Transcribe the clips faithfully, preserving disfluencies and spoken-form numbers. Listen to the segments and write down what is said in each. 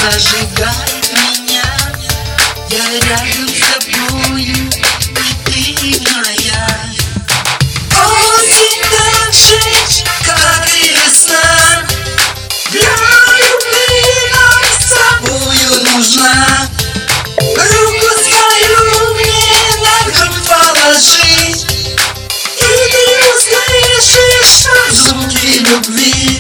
зажигает меня. Я рядом с тобою, и ты моя. Осень так же, как и весна. Для любви нам с тобою нужна. Руку свою мне на грудь положи, и ты услышишь звуки любви.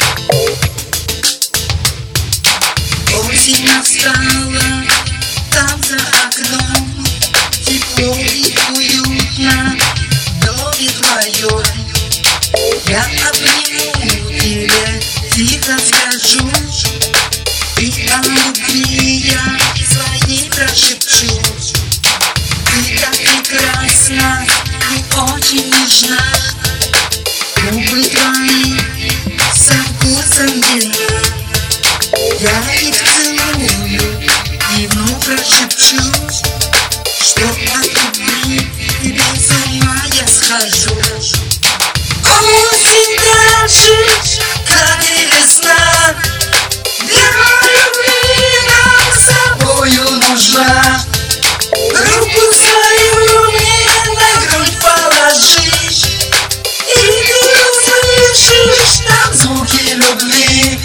Осень настала, там за окном тепло и уютно в доме твоем. Я обниму тебя, тихо скажу, и о любви я своей прошепчу. Ты так прекрасна и очень нежна, губы твои со вкусом вина. Я их целую и вновь прошепчу, что от любви тебе с ума я схожу. Осень так же, как и весна. Для любви нам с тобою нужна. Руку свою мне на грудь положи, и ты услышишь там звуки любви.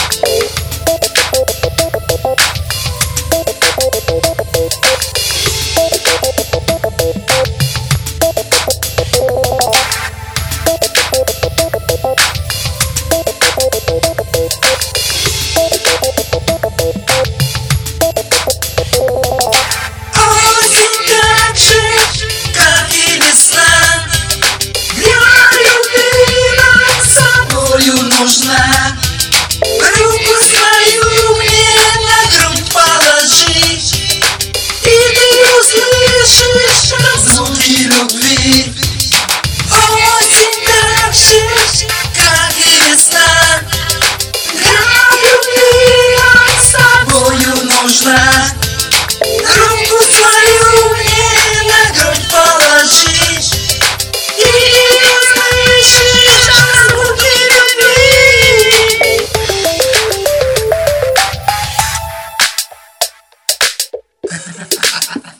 Руку свою мне на грудь положи, и ты услышишь звуки любви. Осень так же, как и весна. Для любви нам с тобою нужна. Руку свою мне на грудь положи, и ты услышишь звуки любви. Ha ha ha ha ha.